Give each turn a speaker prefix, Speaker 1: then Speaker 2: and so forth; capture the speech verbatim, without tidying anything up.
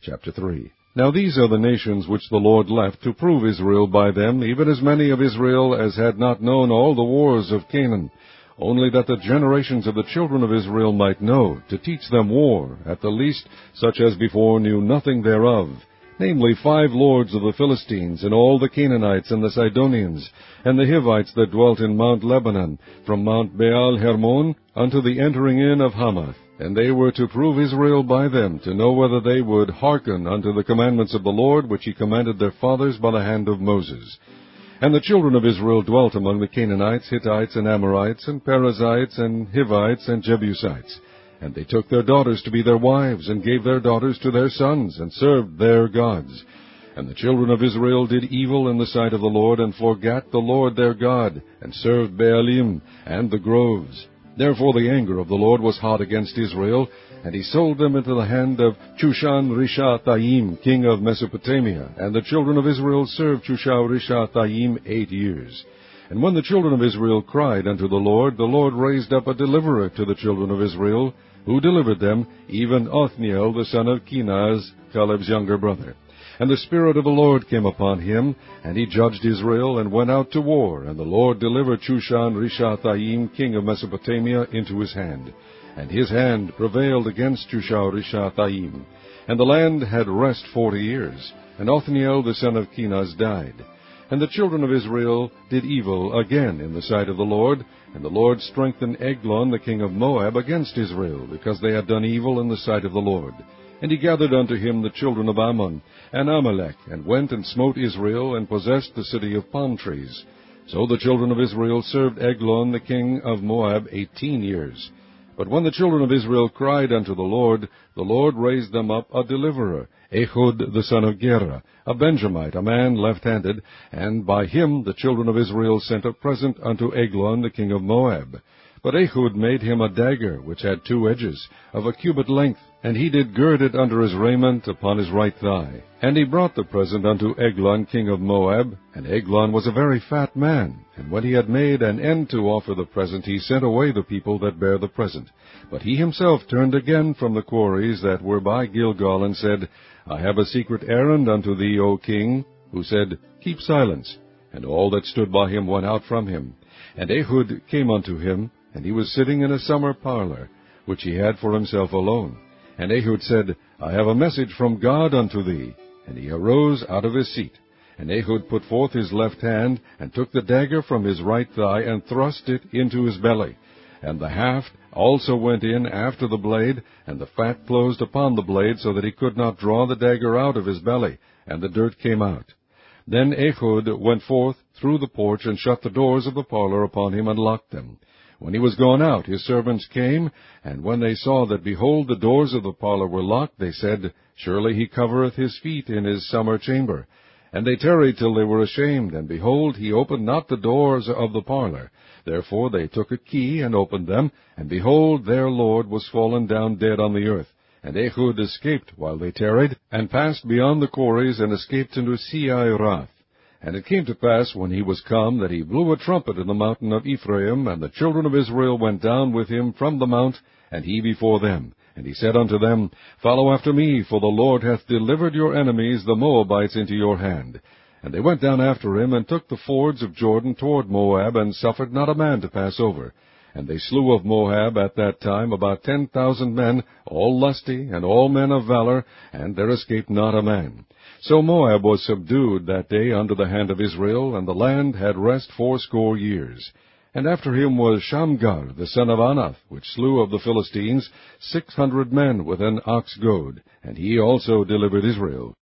Speaker 1: Chapter three. Now these are the nations which the Lord left to prove Israel by them, even as many of Israel as had not known all the wars of Canaan, only that the generations of the children of Israel might know, to teach them war, at the least such as before knew nothing thereof, namely five lords of the Philistines, and all the Canaanites, and the Sidonians, and the Hivites that dwelt in Mount Lebanon, from Mount Baal Hermon unto the entering in of Hamath. And they were to prove Israel by them, to know whether they would hearken unto the commandments of the Lord, which he commanded their fathers by the hand of Moses. And the children of Israel dwelt among the Canaanites, Hittites, and Amorites, and Perizzites, and Hivites, and Jebusites. And they took their daughters to be their wives, and gave their daughters to their sons, and served their gods. And the children of Israel did evil in the sight of the Lord, and forgat the Lord their God, and served Baalim and the groves. Therefore the anger of the Lord was hot against Israel, and he sold them into the hand of Chushan-Rishathaim, king of Mesopotamia. And the children of Israel served Chushan-Rishathaim eight years. And when the children of Israel cried unto the Lord, the Lord raised up a deliverer to the children of Israel, who delivered them, even Othniel the son of Kenaz, Caleb's younger brother. And the Spirit of the Lord came upon him, and he judged Israel, and went out to war. And the Lord delivered Chushan-Rishathaim, king of Mesopotamia, into his hand. And his hand prevailed against Chushan-Rishathaim. And the land had rest forty years. And Othniel the son of Kenaz died. And the children of Israel did evil again in the sight of the Lord. And the Lord strengthened Eglon the king of Moab against Israel, because they had done evil in the sight of the Lord. And he gathered unto him the children of Ammon and Amalek, and went and smote Israel, and possessed the city of palm trees. So the children of Israel served Eglon the king of Moab eighteen years. But when the children of Israel cried unto the Lord, the Lord raised them up a deliverer, Ehud the son of Gera, a Benjamite, a man left-handed, and by him the children of Israel sent a present unto Eglon the king of Moab. But Ehud made him a dagger, which had two edges, of a cubit length, and he did gird it under his raiment upon his right thigh. And he brought the present unto Eglon king of Moab, and Eglon was a very fat man. And when he had made an end to offer the present, he sent away the people that bare the present. But he himself turned again from the quarries that were by Gilgal, and said, I have a secret errand unto thee, O king. Who said, Keep silence. And all that stood by him went out from him. And Ehud came unto him, and he was sitting in a summer parlor, which he had for himself alone. And Ehud said, I have a message from God unto thee. And he arose out of his seat. And Ehud put forth his left hand, and took the dagger from his right thigh, and thrust it into his belly. And the haft also went in after the blade, and the fat closed upon the blade, so that he could not draw the dagger out of his belly, and the dirt came out. Then Ehud went forth through the porch, and shut the doors of the parlor upon him, and locked them. When he was gone out, his servants came, and when they saw that, behold, the doors of the parlor were locked, they said, Surely he covereth his feet in his summer chamber. And they tarried till they were ashamed, and behold, he opened not the doors of the parlor. Therefore they took a key, and opened them, and behold, their lord was fallen down dead on the earth. And Ehud escaped while they tarried, and passed beyond the quarries, and escaped into Seirath. And it came to pass, when he was come, that he blew a trumpet in the mountain of Ephraim, and the children of Israel went down with him from the mount, and he before them. And he said unto them, Follow after me, for the Lord hath delivered your enemies, the Moabites, into your hand. And they went down after him, and took the fords of Jordan toward Moab, and suffered not a man to pass over. And they slew of Moab at that time about ten thousand men, all lusty, and all men of valor, and there escaped not a man. So Moab was subdued that day under the hand of Israel, and the land had rest fourscore years. And after him was Shamgar the son of Anath, which slew of the Philistines six hundred men with an ox goad, and he also delivered Israel.